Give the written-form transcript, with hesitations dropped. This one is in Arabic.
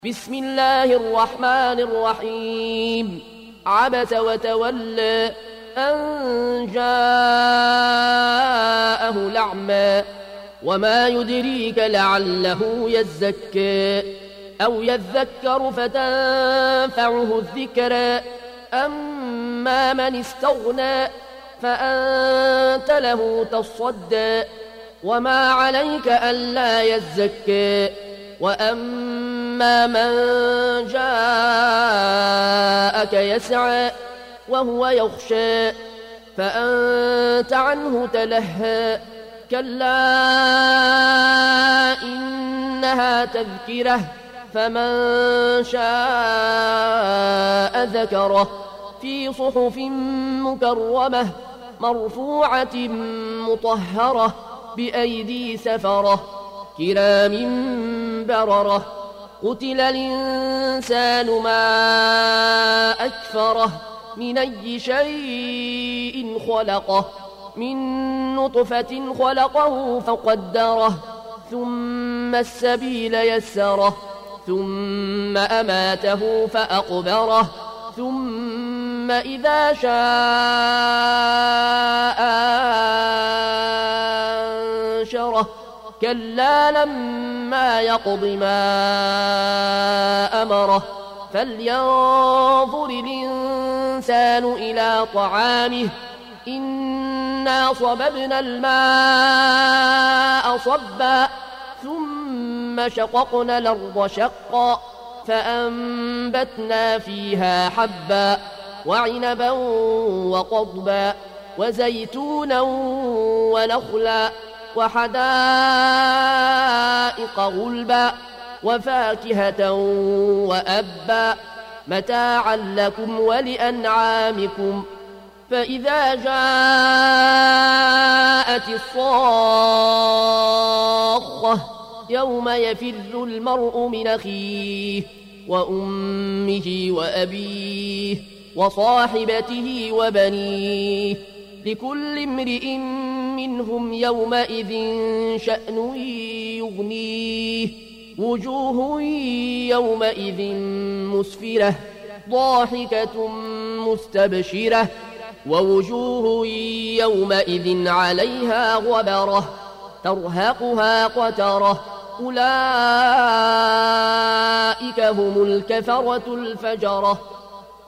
بسم الله الرحمن الرحيم عبس وتولى أن جاءه الأعمى وما يدريك لعله يزكى أو يذكر فتنفعه الذكرى أما من استغنى فأنت له تصدى وما عليك ألا يزكى وأما من جاءك يسعى وهو يخشى فأنت عنه تلهى كلا إنها تذكرة فمن شاء ذكره في صحف مكرمة مرفوعة مطهرة بأيدي سفرة كرام بررة قتل الإنسان ما أكفره من أي شيء خلقه من نطفة خلقه فقدره ثم السبيل يسره ثم أماته فأقبره ثم إذا شاء أنشره كلا لما يقض ما أمره فلينظر الإنسان إلى طعامه إنا صببنا الماء صبا ثم شققنا الأرض شقا فأنبتنا فيها حبا وعنبا وقضبا وزيتونا ونخلا وحدائق غلبا وفاكهة وأبا متاعا لكم ولأنعامكم فإذا جاءت الصاخة يوم يفر المرء من أخيه وأمه وأبيه وصاحبته وبنيه لكل امرئ منهم يومئذ شأن يغنيه وجوه يومئذ مسفرة ضاحكة مستبشرة ووجوه يومئذ عليها غبرة ترهقها قترة أولئك هم الكفرة الفجرة